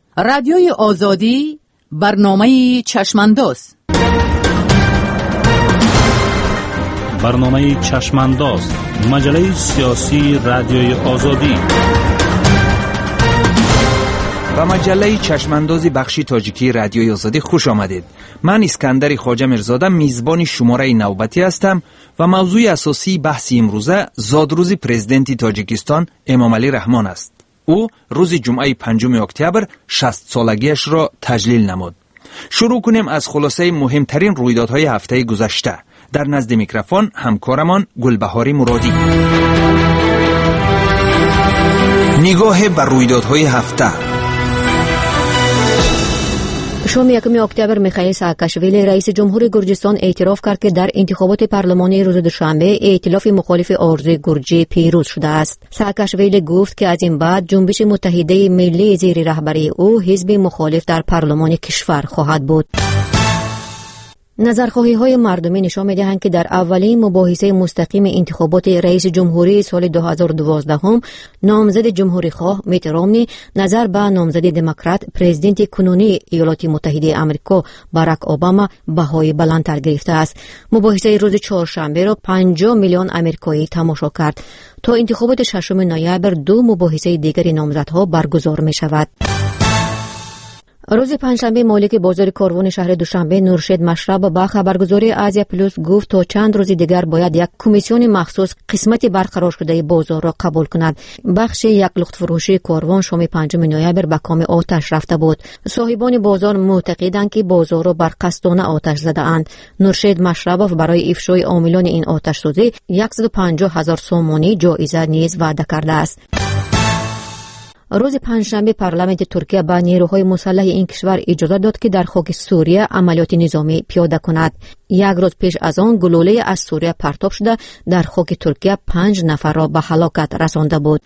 رادیوی آزادی برنامه چشمانداز. برنامه چشمانداز، مجله سیاسی رادیوی آزادی. و مجله چشمانداز بخشی تاجیکی رادیوی آزادی خوش آمدید. من اسکندر خواجه میرزاده میزبان شماره نوبتی هستم و موضوع اساسی بحث امروزه زادروز پرزیدنت تاجیکستان امامعلی رحمان است. او روز جمعه 5 اکتبر 60 سالگیش را تجلیل نمود. شروع کنیم از خلاصه مهمترین رویدادهای هفته گذشته. در نزد میکروفون همکارمان گلبهاری مرادی. نگاه بر رویدادهای هفته. شام 1 اکتبر میخائیل ساکاشویلی رئیس جمهور گرجستان اعتراف کرد که در انتخابات پارلمانی روز دوشنبه ائتلاف مخالف آرزوی گرجی پیروز شده است. ساکاشویلی گفت که از این بعد جنبش متحده ملی زیر رهبری او حزب مخالف در پارلمان کشور خواهد بود. نظرخواهی‌های مردمی نشان می‌دهند که در اولین مباحثه مستقیم انتخابات رئیس جمهوری سال 2012 نامزد جمهوری‌خواه میت رومنی نظر به نامزد دموکرات پرزیدنت کنونی ایالات متحده آمریکا باراک اوباما بهای بلندتر گرفته است. مباحثه روز چهارشنبه را 50 میلیون آمریکایی تماشا کرد. تا انتخابات 6 نوامبر 2 مباحثه دیگر نامزدها برگزار می‌شود. روز پنجشنبه مالک بازار کاروان شهر دوشنبه نورشید مشرب با خبرگزاری آسیا پلوس گفت تا چند روز دیگر باید یک کمیسیون مخصوص قسمت برقرار شده بازار را قبول کند. بخش یک لخت فروشی کاروان شام 5 نوامبر به کام آتش رفته بود. صاحبان بازار معتقدند که بازار را بر قصدانه آتش زده اند. نورشید مشرب برای افشای عاملان این آتش سوزی 150,000 سومانی جایزه نیز وعده کرده است. روز پنجشنبه پارلمان ترکیه به نیروهای مسلح این کشور اجازه داد که در خاک سوریه عملیات نظامی پیاده کند. یک روز پیش از آن گلوله از سوریه پرتاب شده در خاک ترکیه 5 نفر را به هلاکت رسانده بود.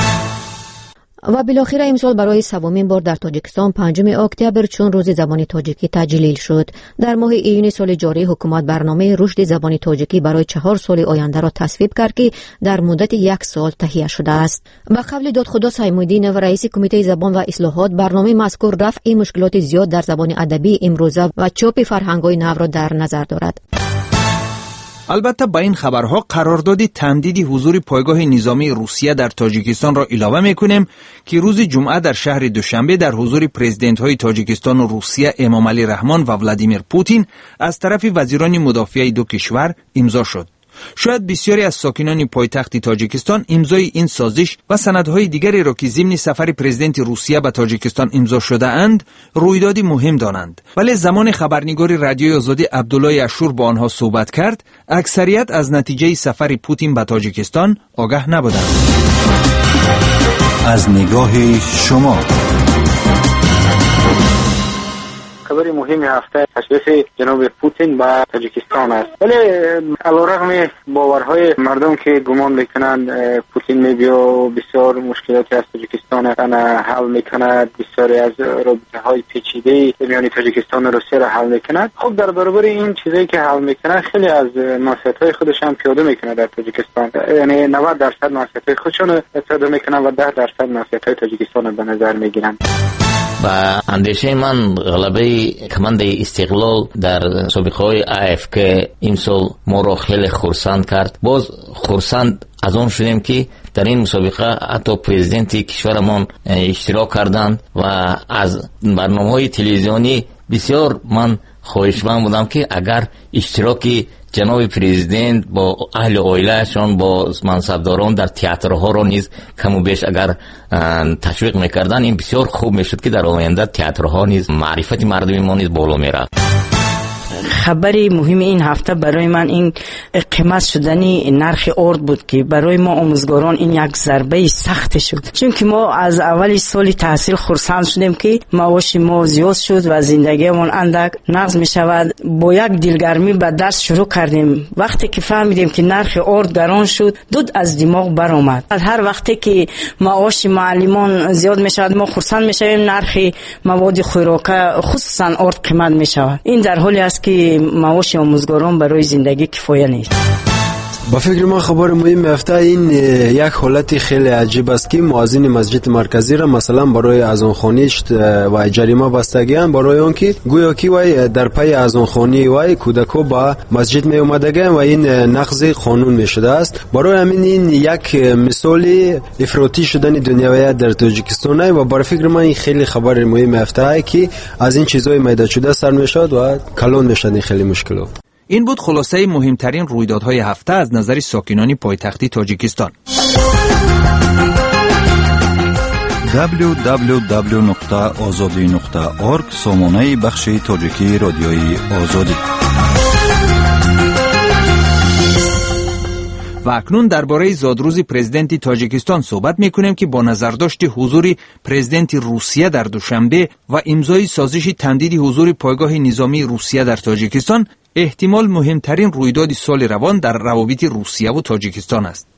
و بالاخره امسال برای سومین بار در تاجیکستان 5 اکتبر چون روز زبان تاجیکی تجلیل شد. در ماه ایون سال جاری حکومت برنامه رشد زبان تاجیکی برای 4 سال آینده را تصویب کرد که در مدت 1 سال تهیه شده است. به قول دادخدا سیمودین و رئیس کمیته زبان و اصلاحات، برنامه مذکور رفع مشکلات زیاد در زبان ادبی امروزه و چاپ فرهنگ‌های نو را در نظر دارد. البته با این خبرها قرارداد تمدید حضور پایگاه نظامی روسیه در تاجیکستان را علاوه می‌کنیم که روز جمعه در شهر دوشنبه در حضور پرزیدنت‌های تاجیکستان و روسیه امامعلی رحمان و ولادیمیر پوتین از طرف وزیران مدافع دو کشور امضا شد. شاید بسیاری از ساکنان پایتخت تاجیکستان امضای این سازش و سندهای دیگری را که ضمن سفر پرزیدنت روسیه به تاجیکستان امضا شده اند رویدادی مهم دانند، ولی زمان خبرنگار رادیوی آزادی عبدالله اشور با آنها صحبت کرد، اکثریت از نتیجه سفر پوتین به تاجیکستان آگاه نبودند. از نگاه شما خبری مهم هفته تشریف جناب پوتین به تاجیکستان است. ولی علیرغم باورهای مردم که گمان میکنند پوتین میبیا و بسیار مشکلاتی از تاجیکستان حل میکند، بسیاری از رابطه‌های پیچیده میان تاجیکستان و روسیه را حل میکند، خب در برابر این چیزایی که حل میکنه خیلی از نصیحت‌های خودش هم پیاده میکنه در تاجیکستان. یعنی 90% نصیحت‌های خودشون پیاده میکنن و 10% نصیحت‌های تاجیکستان به نظر میگیرن. و اندیشه من غلبه کمانده استقلال در مسابقه‌های AF که امسال ما را خیلی خرسند کرد. باز خرسند از آن شدیم که در این مسابقه حتی پرزیدنت کشورمان اشتراک کردند و از برنامه‌های تلویزیونی بسیار من خواهشمند بودم که اگر اشتراکی جناب پرزیدنت با اهل عائله‌شان با منصبداران در تئاترها را نیز کم و بیش اگر تشویق می‌کردن این بسیار خوب می‌شد که در آینده تئاترها نیز معرفت مردم ما نیز بالا می‌رفت. خبری مهم این هفته برای من این قیمت شدنی نرخ ارد بود که برای ما آموزگاران این یک ضربه سخت شد، چون که ما از اول سال تحصیل خرسند شدیم که معاش ما زیاد شد و زندگیمون اندک نقص می شود. با یک دلگرمی به درس شروع کردیم. وقتی که فهمیدیم که نرخ ارد گران شد دود از دماغ برآمد. از هر وقتی که معاش معلمان زیاد می شود ما خرسند می شویم، نرخ مواد خوراکه خصوصا ارد قیمت می شود. این در حالی است که معاش آموزگاران برای زندگی کفایه نیست. با فکر من خبر مهم هفته این یک حالت خیلی عجیب است که مؤذن مسجد مرکزی را مثلا برای اذانخوانی و جریمه بستگیان برای اون که گویا که وای در پی اذانخوانی وای کودکو با مسجد می اومدگان و این نقض قانون می شده است. برای همین این یک مثال افراطی شدن دنیوی در تاجیکستان است و برای فکر من این خیلی خبر مهم هفته است که از این چیزای میده شده سر میشد و کلان میشد خیلی مشکلات. این بود خلاصه مهمترین رویدادهای هفته از نظر ساکنان پایتخت تاجیکستان. www.azadi.org سامانه بخش تاجیکی رادیوی آزادی. و اکنون درباره زادروز پرزیدنت تاجیکستان صحبت میکنیم که با نظرداشت حضور پرزیدنت روسیه در دوشنبه و امضای سازش تمدید حضور پایگاه نظامی روسیه در تاجیکستان احتمال مهمترین رویداد سال روان در روابط روسیه و تاجیکستان است.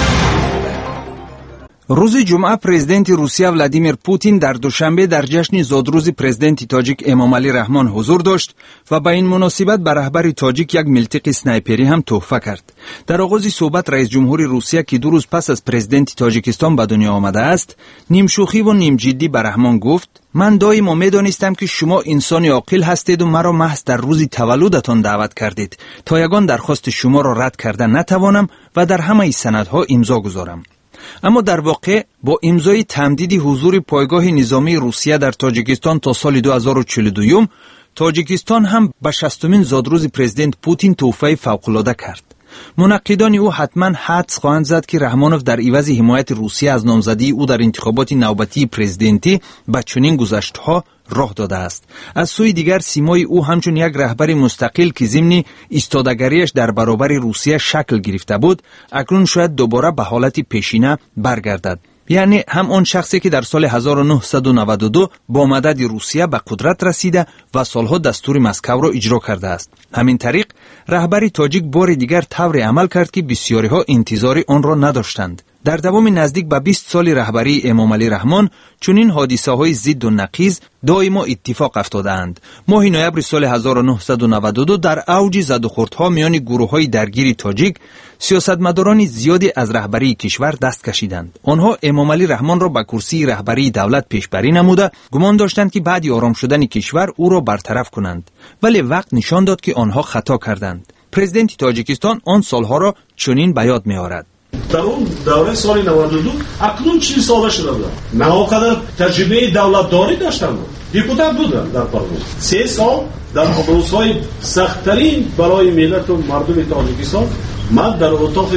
روز جمعه پرزیدنت روسیه ولادیمیر پوتین در دوشنبه در جشن زادروز پرزیدنت تاجیک امامعلی رحمان حضور داشت و با این مناسبت به رهبر تاجیک یک ملتق اسنایپری هم تحفه کرد. در آغاز صحبت رئیس جمهور روسیه که 2 روز پس از پرزیدنت تاجیکستان به دنیا آمده است، نیم شوخی و نیم جدی به رحمان گفت: من دائما می‌دانستم که شما انسانی عاقل هستید و مرا محض در روز تولدتان دعوت کردید تا یگان درخواست شما را رد کردن نتوانم و در همه سندها امضا گذارم. اما در واقع با امضای تمدید حضور پایگاه نظامی روسیه در تاجیکستان تا سال 2042 تاجیکستان هم به 60مین زادروز پرزیدنت پوتین تحفه فوق‌العاده کرد. منقدان او حتما حدس خواهند زد که رحمانوف در عوض حمایت روسیه از نامزدی او در انتخابات نوبتی پرزیدنتی به چنین گذشته‌ها راه داده است. از سوی دیگر سیمای او همچون یک رهبر مستقل که ضمن ایستادگیش در برابر روسیه شکل گرفته بود، اکنون شاید دوباره به حالت پیشینه برگردد. یعنی هم آن شخصی که در سال 1992 با مدد روسیه به قدرت رسیده و سالها دستور مسکو را اجرا کرده است. همین طریق رهبر تاجیک بار دیگر طور عمل کرد که بسیاری ها انتظار آن را نداشتند. در دوام نزدیک به 20 سال رهبری امامعلی رحمان چنین حادثه های ضد و نقیض دائما اتفاق افتادند. ماه نوامبر سال 1992 در اوج زدوخوردها میان گروه‌های درگیر تاجیک سیاستمداران زیادی از رهبری کشور دست کشیدند. آنها امامعلی رحمان را به کرسی رهبری دولت پیشبری نموده گمان داشتند که بعد آرام شدن کشور او را برطرف کنند، ولی وقت نشان داد که آنها خطا کردند. پرزیدنت تاجیکستان آن سالها را چنین به یاد می‌آورد: در اون دوره سال 92 اکنون چی ساله شده بود؟ نهایت تجربه دولتداری داشتن بود. دیپوتات بودن در پارلمان. 3 سال در روزهای سخت‌ترین برای ملت و مردم تاجیکستان من در اتاق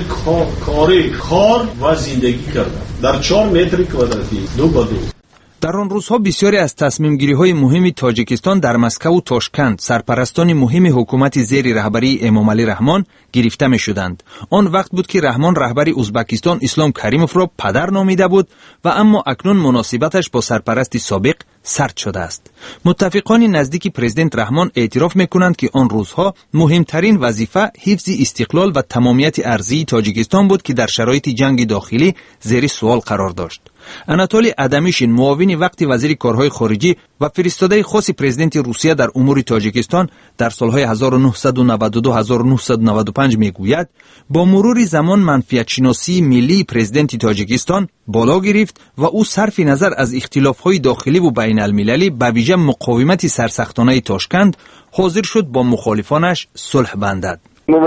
کار و زندگی کردم. در 4 متر کوادراتی 2 به 2. در آن روزها بسیاری از تصمیم‌گیری‌های مهم تاجیکستان در مسکو و تاشکند سرپرستان مهم حکومت زیر رهبری امامعلی رحمان گرفته می‌شدند. آن وقت بود که رحمان رهبر ازبکستان اسلام کریموف را پدر نامیده بود و اما اکنون مناسبتش با سرپرست سابق سرد شده است. متفقان نزدیک پرزیدنت رحمان اعتراف می‌کنند که آن روزها مهمترین وظیفه حفظ استقلال و تمامیت ارضی تاجیکستان بود که در شرایط جنگ داخلی زیر سوال قرار داشت. اناتولی ادمیشین، معاون وقت وزیر کارهای خارجی و فرستاده خاص پرزیدنت روسیه در امور تاجیکستان در سالهای 1992-1995 میگوید با مرور زمان منفعت شناسی ملی پرزیدنت تاجیکستان بالا گرفت و او صرف نظر از اختلافهای داخلی و بین المللی به ویژه مقاومت سرسختانه تاشکند حاضر شد با مخالفانش صلح بندد.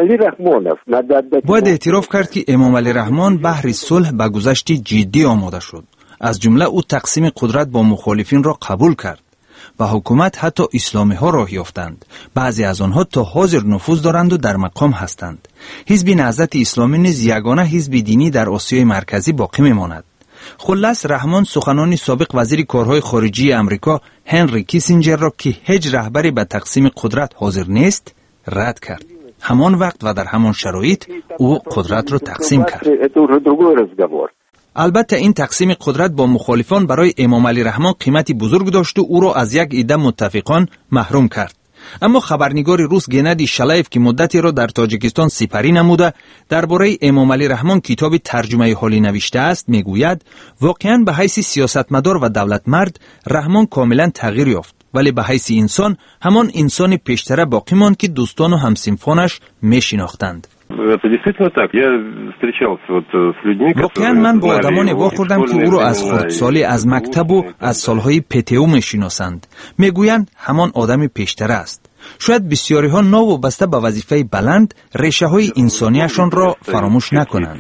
باید اعتراف کرد که امامعلی رحمان بهر صلح به گذشت جدی آماده شد. از جمله او تقسیم قدرت با مخالفین را قبول کرد و حکومت حتی اسلامی ها راه یافتند. بعضی از آنها تا حاضر نفوذ دارند و در مقام هستند. حزب نهضت اسلامی نیز یگانه حزب دینی در آسیای مرکزی باقی میماند. خلاص رحمان سخنان سابق وزیر کارهای خارجی امریکا هنری کیسینجر را که هیچ رهبری به تقسیم قدرت حاضر نیست رد کرد. همان وقت و در همان شرایط او قدرت را تقسیم کرد. البته این تقسیم قدرت با مخالفان برای امامعلی رحمان قیمتی بزرگ داشت و او را از یک عده متفقان محروم کرد. اما خبرنگار روس گنادی شلایف که مدتی را در تاجیکستان سپری نموده درباره امامعلی رحمان کتاب ترجمه حالی نوشته است میگوید واقعاً به حیث سیاستمدار و دولتمرد رحمان کاملا تغییر یافت، ولی به حیث انسان همان انسان پیشتره باقی ماند که دوستان و همسنفانش میشناختند. واقعا من با آدمانی واخوردم که او را از خردسالی از مکتب و از سالهای پتئو میشناسند. میگویند همان آدم پیشتر است. شاید بسیاری ها نوابسته به وظیفه بلند ریشه های انسانیشان را فراموش نکنند.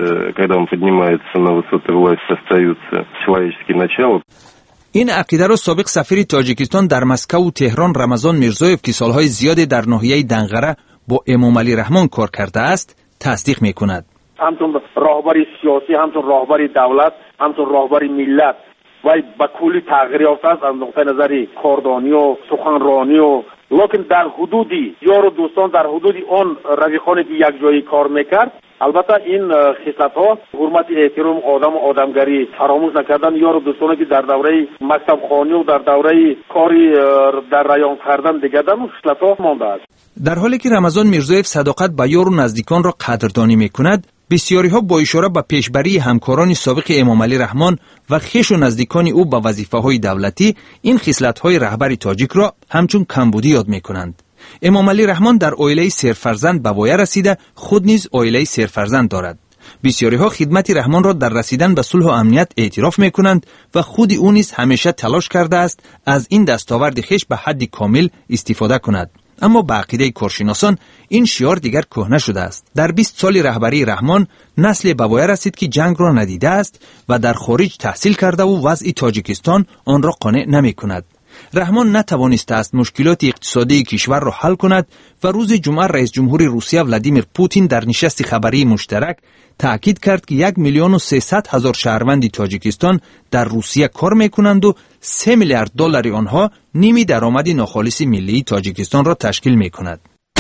این عقیده را سابق سفیر تاجیکستان در مسکو و تهران رمضان میرزایف که سالهای زیادی در ناحیه دنغره با امام علی رحمان کار کرده است تصدیق میکند. همچون راهبری سیاسی، همچون راهبری دولت، همچون راهبری ملت و با کلی تغییر یافته است از نقطه نظری کاردانی و سخنرانی و لیکن در حدودی یار و دوستان در حدودی آن رفیقانی که یک جایی کار میکرد. البته این خصلت ها حرمت احترام آدم و آدمگری فراموش نکردن یار و دوستانی که در دوره مکتب خوانی و در دوره کاری در رایان کردن دیگه در خصلت ها مانده است. در حالی که رمضان میرزایف صداقت به یار و نزدیکان را قدردانی میکند، بسیاری ها با اشاره به پیشبری همکاران سابق امام علی رحمان و خویش و نزدیکان او به وظیفه های دولتی این خصلت های رهبر تاجیک را همچون کمبودی یاد میکنند. امام علی رحمان در عائله سرفرزند به وایه رسیده، خود نیز عائله سرفرزند دارد. بسیاری ها خدمت رحمان را در رسیدن به صلح و امنیت اعتراف میکنند و خود او نیز همیشه تلاش کرده است از این دستاورد خویش به حد کامل استفاده کند. اما به عقیده کارشناسان این شعار دیگر کهنه شده است. در 20 سال رهبری رحمان نسل به وایه رسید که جنگ را ندیده است و در خارج تحصیل کرده و وضع تاجیکستان آن را قانع نمی کند. رحمان نتوانسته است مشکلات اقتصادی کشور را حل کند و روز جمعه رئیس جمهور روسیه ولادیمیر پوتین در نشست خبری مشترک تأکید کرد که 1,300,000 شهروند تاجیکستان در روسیه کار میکنند و 3 میلیارد دلار آنها نیمی درآمد ناخالص ملی تاجیکستان را تشکیل میکند.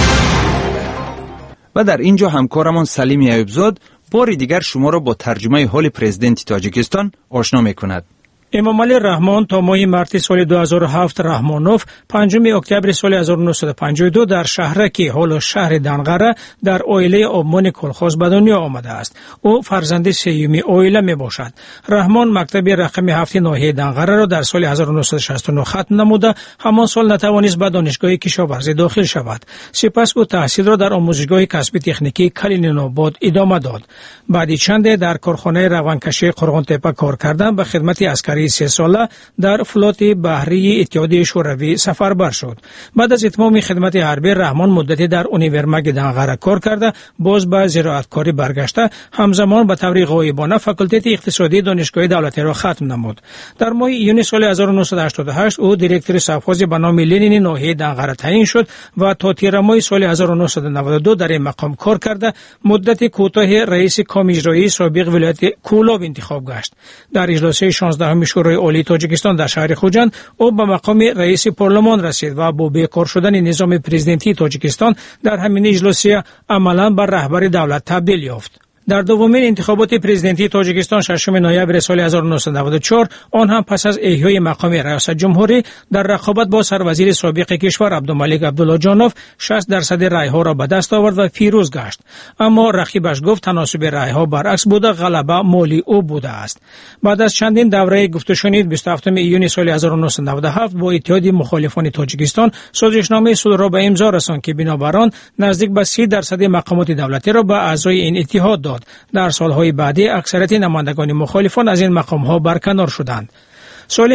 و در اینجا همکارمان سلیم ایوبزاد بار دیگر شما را با ترجمه حال پرزیدنت تاجیکستان آشنا میکند. امام علی رحمان تا ماه مارس سال 2007 رحمانوف 5 اکتبر سال 1952 در شهرک حال شهر دنغره در عائله آبمان کلخاز به دنیا آمده است. او فرزند سیومی عائله می باشد. رحمان مکتب رقم 7 ناحیه دنغره را در سال 1969 ختم نموده، همان سال نتوانست به دانشگاه کشاورزی داخل شود. سپس او تحصیل را در آموزشگاه کسبی تکنیکی کلینین‌آباد ادامه داد. بعد چند در کارخانه روانکشی قرغان تپه کار کردن به خدمت عسکری 3 ساله در فلوت بحری اتحادیه شوروی سفربر شد. بعد از اتمام خدمت حربی رحمان مدتی در اونیورماگ دنغره کار کرده، باز به زراعتکاری برگشته، همزمان به طور غایبانه فاکولته اقتصادی دانشگاه دولتی را ختم نمود. در ماه ایون سال 1988 او دیرکتور سرفراز به نام لنین ناحیه دنغره تعیین شد و تا تیر ماه سال 1992 در این مقام کار کرده، مدت کوتاه رئیس کام اجرایی سابق ولایت کولاب انتخاب گشت. در اجلاس 16 شورای عالی تاجیکستان در شهر خوجند او به مقام رئیس پارلمان رسید و با بیکار شدن نظام پرزیدنتی تاجیکستان در همین اجلاس عملاً بر رهبر دولت تبدیل یافت. در دومین انتخابات پرزیدنتی تاجیکستان 6 نوامبر سال 1994 آن هم پس از احیای مقام ریاست جمهوری در رقابت با سروزیر سابق کشور عبدالملک عبدالله جانوف 60% رای‌ها را به دست آورد و پیروز گشت. اما رقیبش گفت تناسب رای‌ها برعکس بوده، غلبه مالی او بوده است. بعد از چندین دوره گفت و شنید 27 ایون سال 1997 با اتحاد مخالفان تاجیکستان سازشنامه صلح را به امضا رساند که بنابر آن نزدیک به 30% مقامات دولتی را به اعضای این اتحاد داد. در سالهای بعدی اکثریت نمایندگان مخالفان از این مقام‌ها برکنار شدند. سال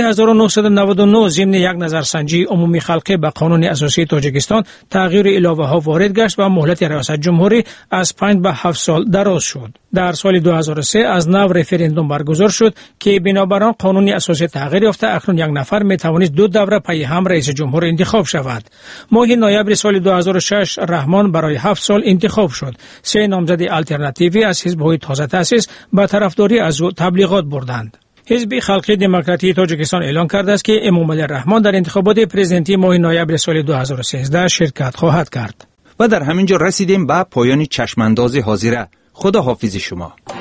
1999 ضمن یک نظرسنجی عمومی خلقی به قانون اساسی تاجیکستان تغییر الهه‌ها وارد گشت و مهلت ریاست جمهوری از 5 به 7 سال دراز شد. در سال 2003 از نو رفراندوم برگزار شد که بنابر آن قانون اساسی تغییر یافته اکنون یک نفر می توانست 2 دوره پی هم رئیس جمهور انتخاب شود. ماه نوامبر سال 2006 رحمان برای 7 سال انتخاب شد. 3 نامزد آلترناتیوی از حزب‌های تازه تأسیس به طرفداری از او تبلیغات بردند. حزب خلقی دموکراتی تاجیکستان اعلان کرده است که امام علی رحمان در انتخابات پرزیدنتی ماه نوامبر سال 2013 شرکت خواهد کرد. و در همین جا رسیدیم به پایان چشمانداز حاضره. خدا حافظ شما.